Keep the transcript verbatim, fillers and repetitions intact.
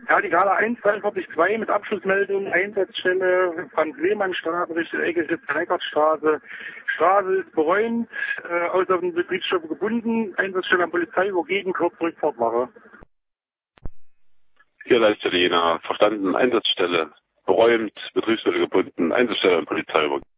Ja, die Gala eins, dreiundvierzig zwei mit Abschlussmeldung, Einsatzstelle Franz-Lehmann-Straße, Richtung Ecke Eckartstraße. Straße ist beräumt, äh, außer auf den Betriebsstoff gebunden, Einsatzstelle an Polizei, wogegen Kurzrückfahrt mache. Hier Leitstelle Jena, verstanden, Einsatzstelle, beräumt, Betriebsmittel gebunden, Einsatzstelle an Polizei.